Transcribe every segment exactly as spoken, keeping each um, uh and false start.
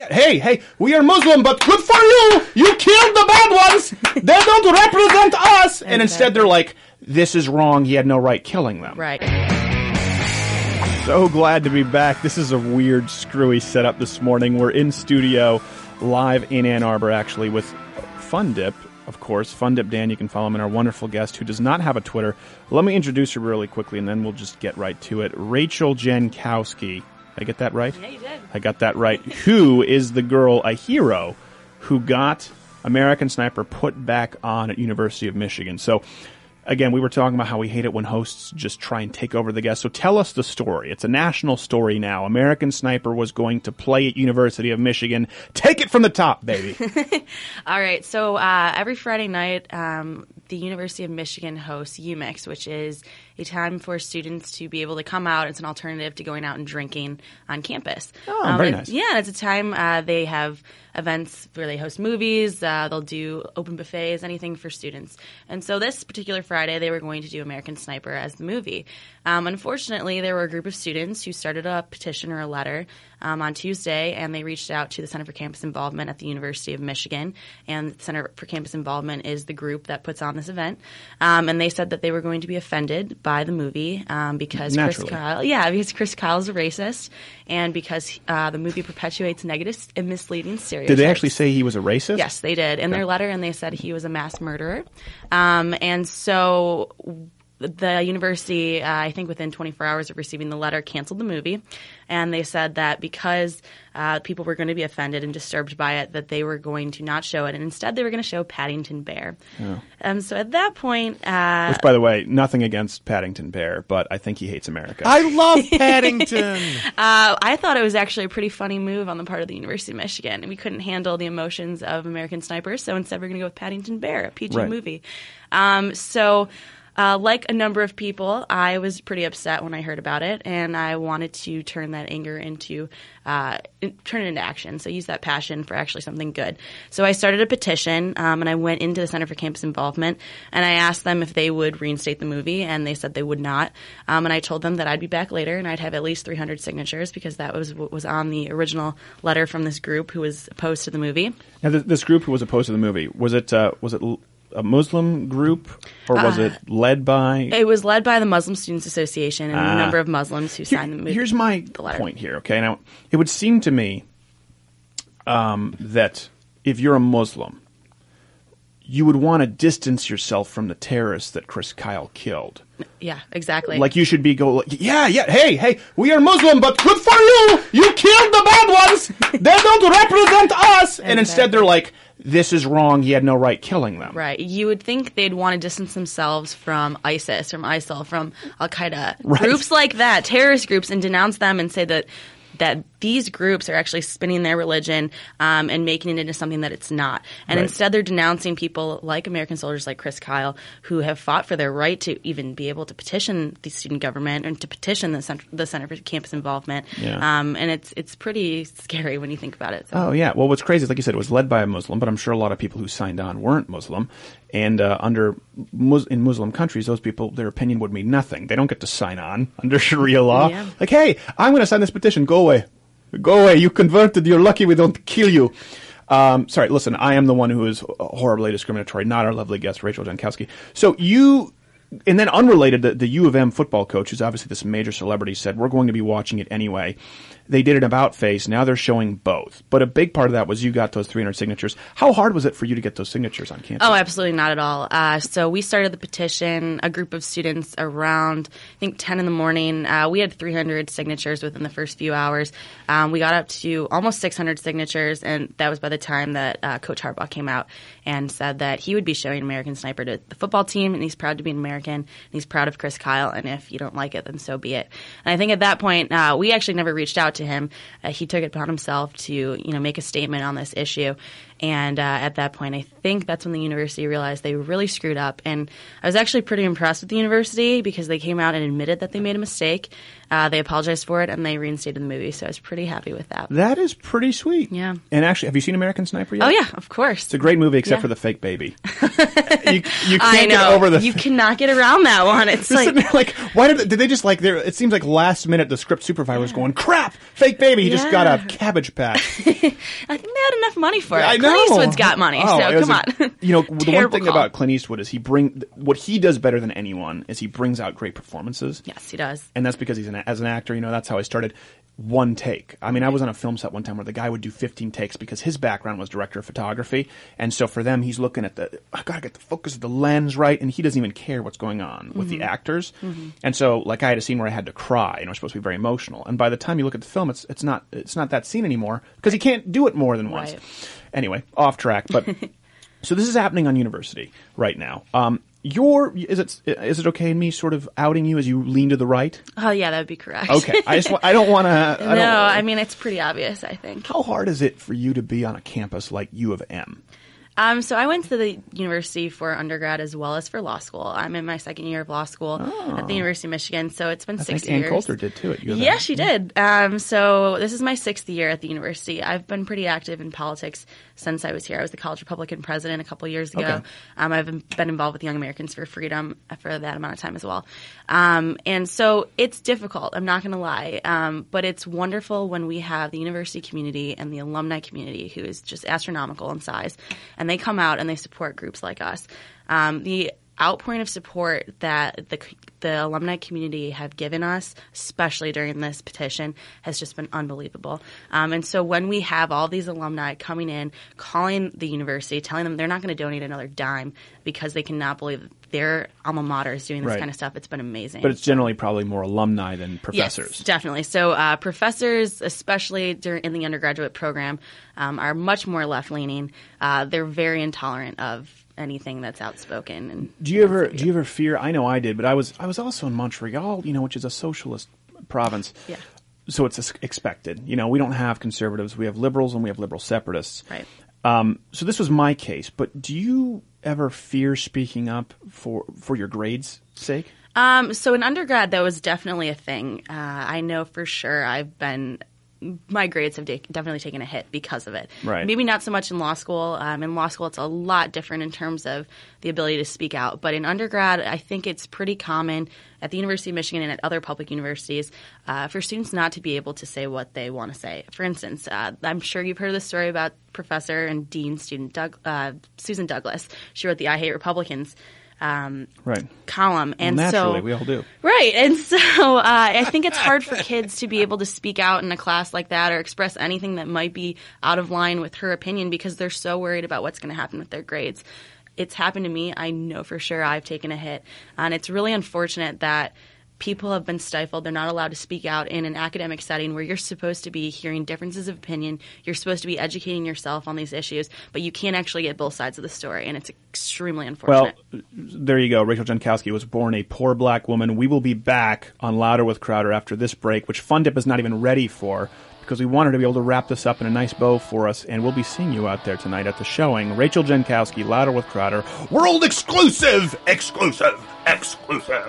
hey, hey, we are Muslim, but good for you. You killed the bad ones. They don't represent us. And instead they're like, this is wrong. He had no right killing them. Right. So glad to be back. This is a weird, screwy setup this morning. We're in studio, live in Ann Arbor, actually, with Fun Dip, of course. Fun Dip Dan, you can follow him, and our wonderful guest who does not have a Twitter. Let me introduce her really quickly, and then we'll just get right to it. Rachel Jankowski. Did I get that right? Yeah, you did. I got that right. Who is the girl, a hero, who got American Sniper put back on at University of Michigan. So, again, we were talking about how we hate it when hosts just try and take over the guest. So tell us the story. It's a national story now. American Sniper was going to play at University of Michigan. Take it from the top, baby. All right. So uh, every Friday night, um, the University of Michigan hosts U Mix, which is a time for students to be able to come out. It's an alternative to going out and drinking on campus. Oh, um, very and, nice. Yeah, it's a time uh, they have events where they host movies. Uh, they'll do open buffets, anything for students. And so this particular Friday, they were going to do American Sniper as the movie. Um, unfortunately, there were a group of students who started a petition or a letter um, on Tuesday, and they reached out to the Center for Campus Involvement at the University of Michigan. And the Center for Campus Involvement is the group that puts on this event. Um, and they said that they were going to be offended by the movie um, because Naturally. Chris Kyle, yeah, because Chris Kyle is a racist, and because uh, the movie perpetuates negative and misleading stereotypes. Did they actually say he was a racist? Yes, they did in Okay. their letter, and they said he was a mass murderer. Um, and so the university, uh, I think within twenty-four hours of receiving the letter, canceled the movie. And they said that because uh, people were going to be offended and disturbed by it, that they were going to not show it. And instead, they were going to show Paddington Bear. Oh. Um, so at that point... Uh, Which, by the way, nothing against Paddington Bear, but I think he hates America. I love Paddington. Uh, I thought it was actually a pretty funny move on the part of the University of Michigan. And we couldn't handle the emotions of American Sniper, so instead we're going to go with Paddington Bear, a P G Right. movie. Um, so... Uh, like a number of people, I was pretty upset when I heard about it, and I wanted to turn that anger into uh, turn it into action. So use that passion for actually something good. So I started a petition, um, and I went into the Center for Campus Involvement, and I asked them if they would reinstate the movie, and they said they would not. Um, and I told them that I'd be back later, and I'd have at least three hundred signatures because that was what was on the original letter from this group who was opposed to the movie. Now, th- this group who was opposed to the movie, was it uh, was it l- a Muslim group, or was Uh, it led by... It was led by the Muslim Students Association and Ah. a number of Muslims who Here- signed the movie. Here's my the letter. point here, okay? Now, it would seem to me um, that if you're a Muslim, you would want to distance yourself from the terrorists that Chris Kyle killed. Yeah, exactly. Like, you should be go, like, yeah, yeah, hey, hey, we are Muslim, but good for you. You killed the bad ones. They don't represent us. And instead they're like, this is wrong. He had no right killing them. Right. You would think they'd want to distance themselves from ISIS, from ISIL, from Al-Qaeda. Right. Groups like that, terrorist groups, and denounce them and say that that these groups are actually spinning their religion um, and making it into something that it's not. And Right. instead they're denouncing people like American soldiers like Chris Kyle who have fought for their right to even be able to petition the student government and to petition the Center, the Center for Campus Involvement. Yeah. Um, and it's it's pretty scary when you think about it. So. Oh, yeah. Well, what's crazy is, like you said, it was led by a Muslim, but I'm sure a lot of people who signed on weren't Muslim. And uh, under Mus- in Muslim countries, those people, their opinion would mean nothing. They don't get to sign on under Sharia law. Yeah. Like, hey, I'm going to sign this petition. Go away. Go away. You converted. You're lucky we don't kill you. Um, sorry, listen, I am the one who is horribly discriminatory, not our lovely guest, Rachel Jankowski. So you... And then unrelated, the, the U of M football coach, who's obviously this major celebrity, said, we're going to be watching it anyway. They did an about face. Now they're showing both. But a big part of that was you got those three hundred signatures. How hard was it for you to get those signatures on campus? Oh, absolutely not at all. Uh, so we started the petition, a group of students around, I think, ten in the morning. Uh, we had three hundred signatures within the first few hours. Um, we got up to almost six hundred signatures, and that was by the time that uh, Coach Harbaugh came out and said that he would be showing American Sniper to the football team, and he's proud to be an American, and he's proud of Chris Kyle, and if you don't like it, then so be it. And I think at that point, uh, we actually never reached out to him. Uh, he took it upon himself to, you know, make a statement on this issue. And uh, at that point, I think that's when the university realized they really screwed up. And I was actually pretty impressed with the university because they came out and admitted that they made a mistake. Uh, they apologized for it, and they reinstated the movie. So I was pretty happy with that. That is pretty sweet. Yeah. And actually, have you seen American Sniper yet? Oh, yeah, of course. It's a great movie, except Yeah. for the fake baby. you, you can't I know. get over the. You cannot get around that one. It's Just sitting like, there like, why did they, did they just like? There, it seems like last minute the script supervisor was going, "Crap, fake baby." He just got a Yeah. cabbage patch. I think they had enough money for it. I Clint know. Eastwood's got money, Oh, so it was come a- on. You know, the one Terrible thing call. about Clint Eastwood is he bring what he does better than anyone is he brings out great performances. Yes, he does. And that's because he's an as an actor. You know, that's how I started. One take. I mean, I was on a film set one time where the guy would do fifteen takes because his background was director of photography, and so for them, he's looking at the I gotta get the focus of the lens right, and he doesn't even care what's going on with Mm-hmm. the actors. And so, like, I had a scene where I had to cry, and it was supposed to be very emotional. And by the time you look at the film, it's it's not it's not that scene anymore because he can't do it more than once. Right. Anyway, off track, but so this is happening on University right now. Um, Your is it is it okay in me sort of outing you as you lean to the right? Oh, yeah, that would be correct. Okay, I just wa- I don't want to. No, I mean, it's pretty obvious, I think. How hard is it for you to be on a campus like U of M? Um, so I went to the university for undergrad as well as for law school. I'm in my second year of law school at the University of Michigan, so it's been I six think Ann years. Coulter did too at U of M. Yeah, she did. Um, so this is my sixth year at the university. I've been pretty active in politics since I was here. I was the college Republican president a couple years ago. Okay. Um, I've been involved with Young Americans for Freedom for that amount of time as well. Um, and so it's difficult, I'm not going to lie. Um, but it's wonderful when we have the university community and the alumni community who is just astronomical in size. And they come out and they support groups like us. Um, the outpouring of support that the the alumni community have given us, especially during this petition, has just been unbelievable. Um, and so when we have all these alumni coming in, calling the university, telling them they're not going to donate another dime because they cannot believe that their alma mater is doing this Right. kind of stuff, it's been amazing. But it's generally probably more alumni than professors. Yes, definitely. So uh, professors, especially during in the undergraduate program, um, are much more left-leaning. Uh, they're very intolerant of anything that's outspoken. And Do you ever do you ever fear? I know I did, but I was I was also in Montreal, you know, which is a socialist province. Yeah. So it's expected. You know, we don't have conservatives, we have liberals, and we have liberal separatists. Right. Um, so this was my case, but do you ever fear speaking up for for your grades' sake? Um, so in undergrad, that was definitely a thing. Uh, I know for sure I've been my grades have de- definitely taken a hit because of it. Right. Maybe not so much in law school. Um, in law school, it's a lot different in terms of the ability to speak out. But in undergrad, I think it's pretty common at the University of Michigan and at other public universities uh, for students not to be able to say what they want to say. For instance, uh, I'm sure you've heard the story about Professor and Dean student Doug, uh, Susan Douglas. She wrote the I Hate Republicans um, Right. column. And well, naturally, so, we all do. Right. And so uh, I think it's hard for kids to be able to speak out in a class like that or express anything that might be out of line with her opinion because they're so worried about what's going to happen with their grades. It's happened to me. I know for sure I've taken a hit. And it's really unfortunate that people have been stifled. They're not allowed to speak out in an academic setting where you're supposed to be hearing differences of opinion. You're supposed to be educating yourself on these issues, but you can't actually get both sides of the story, and it's extremely Well, unfortunate. there you go. Rachel Jankowski was born a poor black woman. We will be back on Louder with Crowder after this break, which Fun Dip is not even ready for because we wanted to be able to wrap this up in a nice bow for us, and we'll be seeing you out there tonight at the showing. Rachel Jankowski, Louder with Crowder, world exclusive, exclusive, exclusive.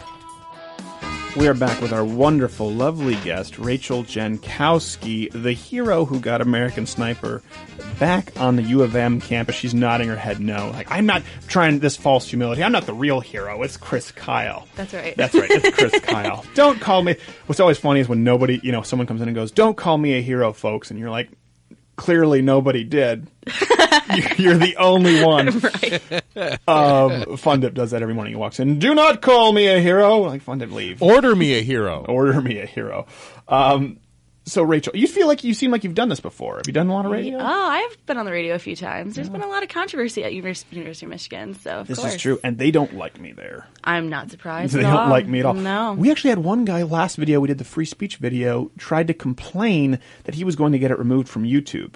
We are back with our wonderful, lovely guest, Rachel Jankowski, the hero who got American Sniper back on the U of M campus. She's nodding her head no. Like, I'm not trying this false humility. I'm not the real hero. It's Chris Kyle. That's right. That's right. It's Chris Kyle. Don't call me. What's always funny is when nobody, you know, someone comes in and goes, "Don't call me a hero, folks." And you're like, clearly nobody did. You're the only one. Right. Um, Fun Dip does that every morning. He walks in. "Do not call me a hero." Like, Fun Dip, leave. Order me a hero. Order me a hero. Um, so, Rachel, you feel like you seem like you've done this before. Have you done a lot of radio? Oh, I've been on the radio a few times. There's been a lot of controversy at Univers- University of Michigan, so of This course. is true, and they don't like me there. I'm not surprised. They at don't all. like me at all. No. We actually had one guy last video, we did the free speech video, tried to complain that he was going to get it removed from YouTube.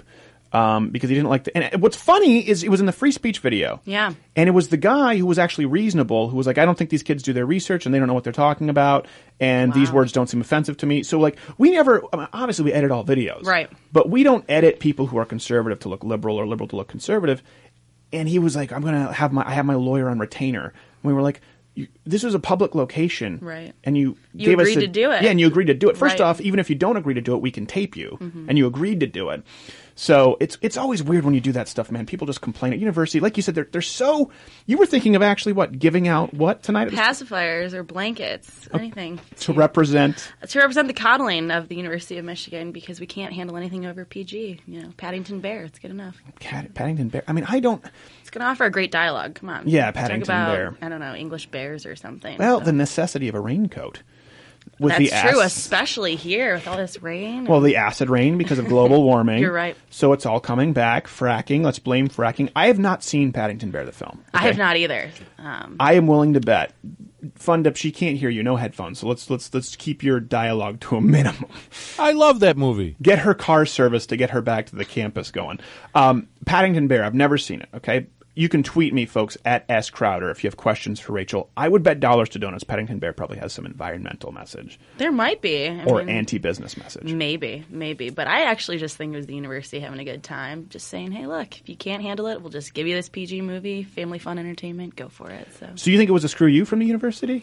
um, because he didn't like the. And what's funny is it was in the free speech video. Yeah. And it was the guy who was actually reasonable, who was like, I don't think these kids do their research and they don't know what they're talking about, and Wow. these words don't seem offensive to me. So, like, we never, I mean, obviously we edit all videos. Right. But we don't edit people who are conservative to look liberal or liberal to look conservative. And he was like, I'm going to have my, I have my lawyer on retainer. And we were like, you, this was a public location. Right. And you, You gave agreed us a, to do it. Yeah, and you agreed to do it. First Right. off, even if you don't agree to do it, we can tape you. Mm-hmm. And you agreed to do it. So it's it's always weird when you do that stuff, man. People just complain at university. Like you said, they're, they're so... You were thinking of actually, what, giving out what tonight? At the- Pacifiers or blankets, anything. to represent... To represent the coddling of the University of Michigan, because we can't handle anything over P G. You know, Paddington Bear, it's good enough. Cat, Paddington Bear. I mean, I don't... It's going to offer a great dialogue. Come on. Yeah, Talk Paddington about, Bear. I don't know, English bears or something. Well, so. the necessity of a raincoat. With That's the true, ass- especially here with all this rain. Well, the acid rain because of global warming. You're right. So it's all coming back. Fracking. Let's blame fracking. I have not seen Paddington Bear, the film. I have okay? not either. Um, I am willing to bet. Fund up. She can't hear you. No headphones. So let's let's let's keep your dialogue to a minimum. I love that movie. Get her car serviced to get her back to the campus going. Um, Paddington Bear. I've never seen it. Okay. You can tweet me, folks, at S Crowder if you have questions for Rachel. I would bet dollars to donuts Paddington Bear probably has some environmental message there might be. I or mean, anti-business message. Maybe, maybe. But I actually just think it was the university having a good time. Just saying, hey, look, if you can't handle it, we'll just give you this P G movie, family fun entertainment, go for it. So So you think it was a screw you from the university?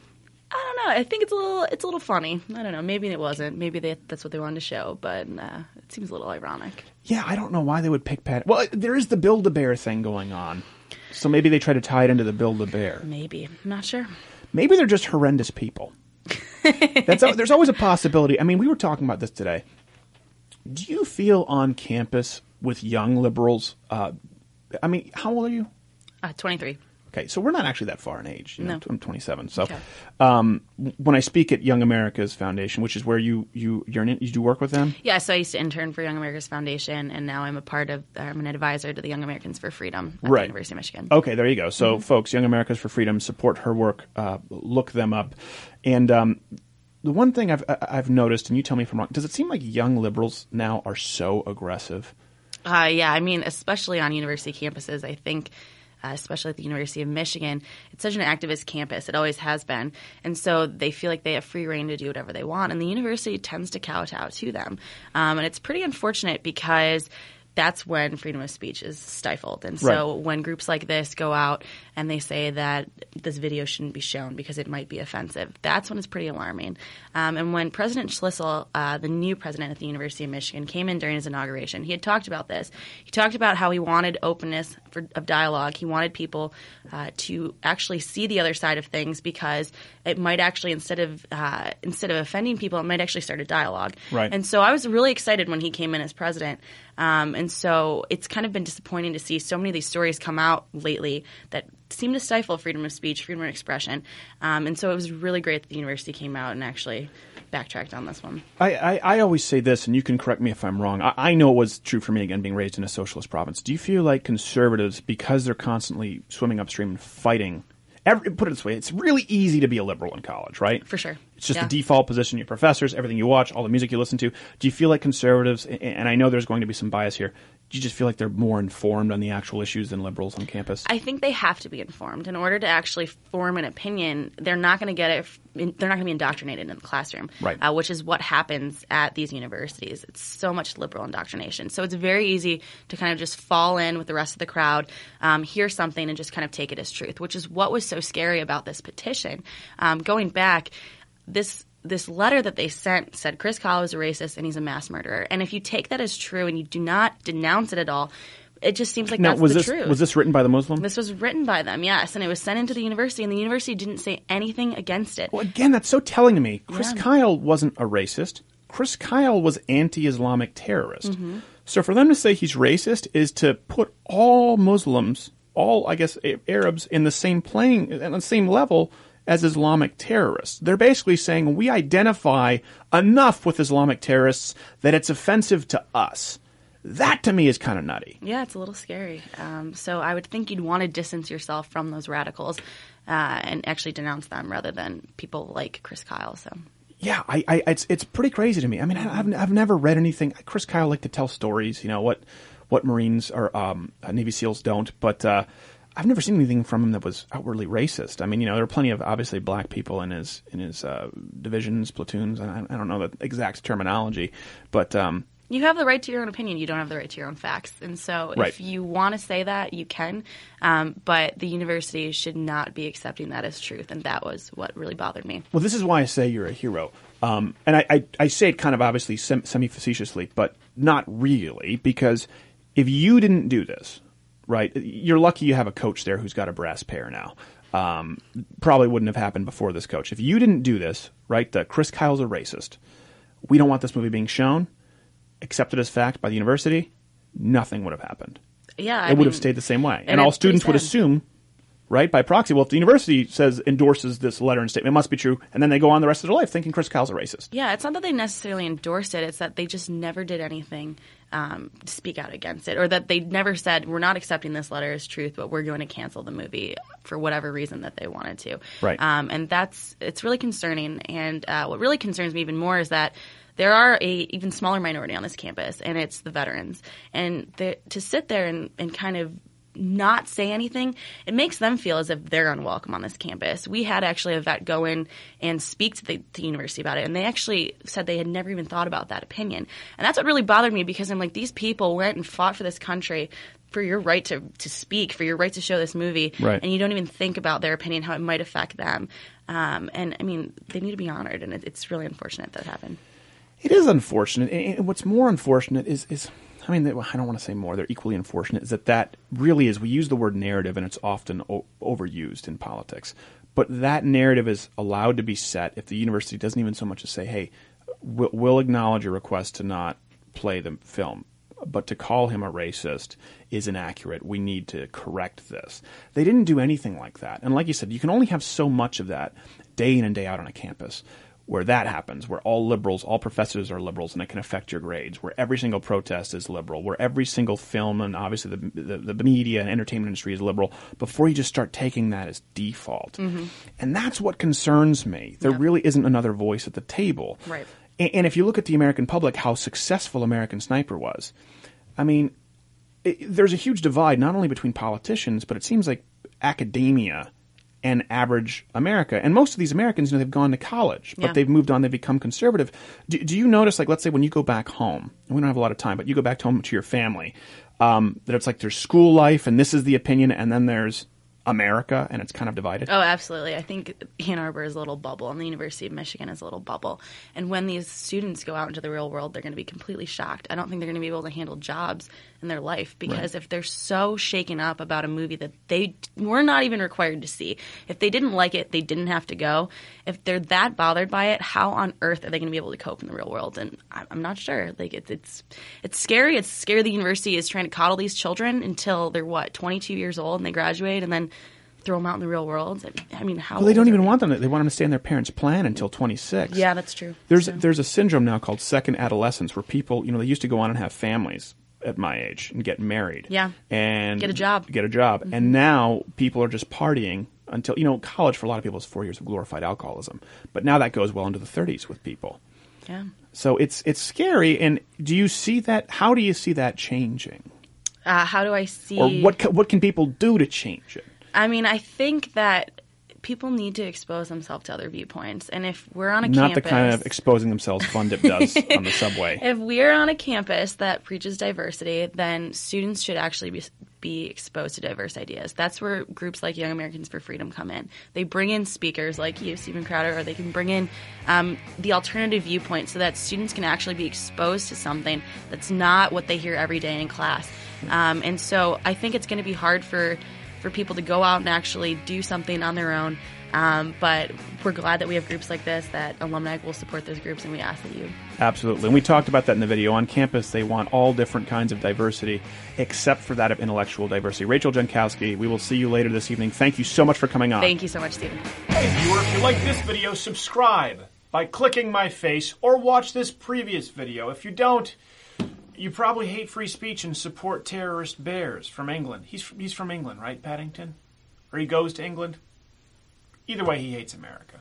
I don't know. I think it's a little, it's a little funny. I don't know. Maybe it wasn't. Maybe they, that's what they wanted to show. But uh, it seems a little ironic. Yeah, I don't know why they would pick Pat. Well, there is the Build-A-Bear thing going on. So maybe they try to tie it into the Build-A-Bear. Maybe. I'm not sure. Maybe they're just horrendous people. That's There's always a possibility. I mean, we were talking about this today. Do you feel on campus with young liberals? Uh, I mean, how old are you? Uh, twenty-three. Okay, so we're not actually that far in age. You know, No. I'm twenty-seven. So Okay. um, when I speak at Young America's Foundation, which is where you you you're in, you do work with them. Yeah, so I used to intern for Young America's Foundation, and now I'm a part of, I'm an advisor to the Young Americans for Freedom at Right. the University of Michigan. Okay, there you go. So, Mm-hmm. folks, Young Americans for Freedom, support her work. Uh, look them up. And um, the one thing I've I've noticed, and you tell me if I'm wrong, does it seem like young liberals now are so aggressive? Uh, yeah, I mean, especially on university campuses, I think, uh, especially at the University of Michigan, it's such an activist campus. It always has been. And so they feel like they have free reign to do whatever they want. And the university tends to kowtow to them. Um, and it's pretty unfortunate because that's when freedom of speech is stifled. And so Right. when groups like this go out and they say that this video shouldn't be shown because it might be offensive, that's when it's pretty alarming. Um, and when President Schlissel, uh, the new president at the University of Michigan, came in during his inauguration, he had talked about this. He talked about how he wanted openness for, of dialogue. He wanted people uh, to actually see the other side of things because it might actually, instead of uh, instead of offending people, it might actually start a dialogue. Right. And so I was really excited when he came in as president. Um, and so it's kind of been disappointing to see so many of these stories come out lately that seem to stifle freedom of speech, freedom of expression. Um, and so it was really great that the university came out and actually backtracked on this one. I, I, I always say this, and you can correct me if I'm wrong. I, I know it was true for me, again, being raised in a socialist province. Do you feel like conservatives, because they're constantly swimming upstream and fighting, every, put it this way, it's really easy to be a liberal in college, right? For sure. It's just Yeah. the default position, your professors, everything you watch, all the music you listen to. Do you feel like conservatives, and I know there's going to be some bias here, do you just feel like they're more informed on the actual issues than liberals on campus? I think they have to be informed. In order to actually form an opinion, they're not going to get it. f- in- They're not going to be indoctrinated in the classroom, Right. uh, which is what happens at these universities. It's so much liberal indoctrination. So it's very easy to kind of just fall in with the rest of the crowd, um, hear something, and just kind of take it as truth, which is what was so scary about this petition. Um, going back, this this letter that they sent said Chris Kyle is a racist and he's a mass murderer. And if you take that as true and you do not denounce it at all, it just seems like now, that's was the this truth. was this written by the Muslim? This was written by them, yes, and it was sent into the university, and the university didn't say anything against it. Well, again, that's so telling to me. Chris Yeah. Kyle wasn't a racist. Chris Kyle was anti-Islamic terrorist. Mm-hmm. So for them to say he's racist is to put all Muslims, all, I guess, A- Arabs in the same playing, on the same level as Islamic terrorists. They're basically saying we identify enough with Islamic terrorists that it's offensive to us. That to me is kind of nutty. Yeah, it's a little scary. Um, so I would think you'd want to distance yourself from those radicals uh, and actually denounce them rather than people like Chris Kyle. So Yeah, I, I, it's it's pretty crazy to me. I mean, I, I've I've never read anything. Chris Kyle liked to tell stories. You know what what Marines or um, Navy SEALs don't. But uh, I've never seen anything from him that was outwardly racist. I mean, you know, there are plenty of obviously black people in his in his uh, divisions, platoons. I, I don't know the exact terminology, but. Um, You have the right to your own opinion. You don't have the right to your own facts. And so Right. if you want to say that, you can. Um, but the university should not be accepting that as truth. And that was what really bothered me. Well, this is why I say you're a hero. Um, and I, I, I say it kind of obviously sem- semi-facetiously, but not really, because if you didn't do this, right, you're lucky you have a coach there who's got a brass pair now. Um, probably wouldn't have happened before this coach. If you didn't do this, right, that Chris Kyle's a racist, we don't want this movie being shown, accepted as fact by the university, nothing would have happened. Yeah, I it would mean, have stayed the same way. And, and all it's students would pretty sad. assume, right, by proxy, well, if the university says endorses this letter and statement, it must be true, and then they go on the rest of their life thinking Chris Kyle's a racist. Yeah, it's not that they necessarily endorsed it. It's that they just never did anything um, to speak out against it, or that they never said, we're not accepting this letter as truth, but we're going to cancel the movie for whatever reason that they wanted to. Right. Um, and that's it's really concerning. And uh, what really concerns me even more is that there are a even smaller minority on this campus, and it's the veterans. And the, to sit there and, and kind of not say anything, it makes them feel as if they're unwelcome on this campus. We had actually a vet go in and speak to the, the university about it, and they actually said they had never even thought about that opinion. And that's what really bothered me, because I'm like, these people went and fought for this country, for your right to, to speak, for your right to show this movie, Right. and you don't even think about their opinion, how it might affect them. Um, and, I mean, they need to be honored, and it, it's really unfortunate that happened. It is unfortunate, and what's more unfortunate is, is I mean, I don't want to say more, they're equally unfortunate, is that that really is, we use the word narrative, and it's often o- overused in politics, but that narrative is allowed to be set if the university doesn't even so much as say, hey, we'll, we'll acknowledge a request to not play the film, but to call him a racist is inaccurate. We need to correct this. They didn't do anything like that, and like you said, you can only have so much of that day in and day out on a campus, where that happens, where all liberals, all professors are liberals, and it can affect your grades, where every single protest is liberal, where every single film and obviously the, the, the media and entertainment industry is liberal, before you just start taking that as default. Mm-hmm. And that's what concerns me. There Yeah. really isn't another voice at the table. Right. And, and if you look at the American public, how successful American Sniper was, I mean, it, there's a huge divide not only between politicians, but it seems like academia and average America. And most of these Americans, you know, they've gone to college, but Yeah. they've moved on, they've become conservative. Do, do you notice, like, let's say when you go back home, and we don't have a lot of time, but you go back home to your family, um, that it's like there's school life, and this is the opinion, and then there's America, and it's kind of divided? Oh, absolutely. I think Ann Arbor is a little bubble, and the University of Michigan is a little bubble. And when these students go out into the real world, they're going to be completely shocked. I don't think they're going to be able to handle jobs in their life, because Right. if they're so shaken up about a movie that they were not even required to see, if they didn't like it, they didn't have to go. If they're that bothered by it, how on earth are they going to be able to cope in the real world? And I'm I'm not sure. Like it's it's it's scary. It's scary. The university is trying to coddle these children until they're what twenty-two years old and they graduate, and then throw them out in the real world. I mean, how? Well, they old don't are even want them to, they want them to stay in their parents' plan until twenty-six. Yeah, that's true. There's So- there's a syndrome now called second adolescence, where people, you know, they used to go on and have families at my age and get married. Yeah. And Get a job. Get a job. Mm-hmm. And now people are just partying until, you know, college for a lot of people is four years of glorified alcoholism. But now that goes well into the thirties with people. Yeah. So it's it's scary. And do you see that? How do you see that changing? Uh, how do I see? Or what ca- what can people do to change it? I mean, I think that people need to expose themselves to other viewpoints. And if we're on a Not campus, the kind of exposing themselves Fun Dip does on the subway. if we're on a campus that preaches diversity, then students should actually be be exposed to diverse ideas. That's where groups like Young Americans for Freedom come in. They bring in speakers like you, Stephen Crowder, or they can bring in um, the alternative viewpoint so that students can actually be exposed to something that's not what they hear every day in class. Um, and so I think it's going to be hard for for people to go out and actually do something on their own. Um, but we're glad that we have groups like this, that alumni will support those groups, and we ask that you. Absolutely. And we talked about that in the video. On campus, they want all different kinds of diversity, except for that of intellectual diversity. Rachel Jankowski, we will see you later this evening. Thank you so much for coming on. Thank you so much, Stephen. Hey viewer, if you like this video, subscribe by clicking my face, or watch this previous video. If you don't, you probably hate free speech and support terrorist bears from England. He's from, he's from England, right, Paddington? Or he goes to England? Either way, he hates America.